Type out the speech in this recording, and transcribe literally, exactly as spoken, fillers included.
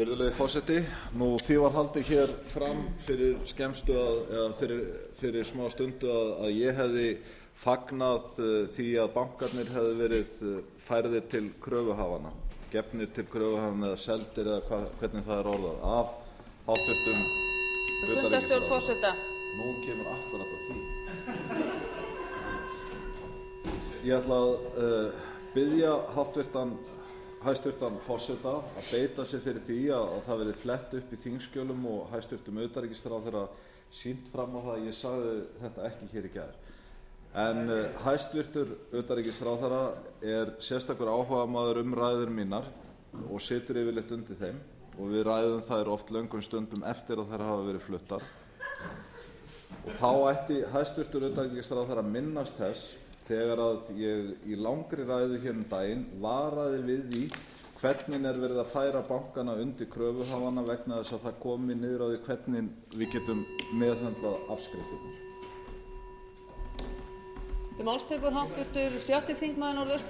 Virðulegi forseti, nú því var haldið hér fram fyrir skemmstu að, eða fyrir, fyrir smá stundu að, að ég hefði fagnað uh, því að bankarnir hefði verið uh, færðir til kröfuhafanna, gefnir til kröfuhafanna eða seldir eða hva, hvernig það er orðað af háttvirtum Fundarstjórn forseta. Nú kemur akkurat að því. Ég ætla að uh, biðja háttvirtan hæstvirtan forseta að beita sig fyrir því að, að það verði flett upp í þingskjölum og hæstvirtum utanríkisráðherra sýnt fram á það að ég sagði þetta ekki hér í gær. En uh, hæstvirtur utanríkisráðherra er sérstakur áhugamaður um ræður mínar og situr yfirleitt undir þeim og við ræðum þær oft löngum stundum eftir að þær hafa verið fluttar. Og þá ætti hæstvirtur utanríkisráðherra minnast þess þegar að ég í langri ræðu hér um daginn varaði við því hvernig er verið að færa bankana undir kröfuhafana vegna þess að það komi niður á því hvernig við getum meðhöndlað afskriftirnar. Til máls tekur háttvirtur sjötti þingmaður Norðaustur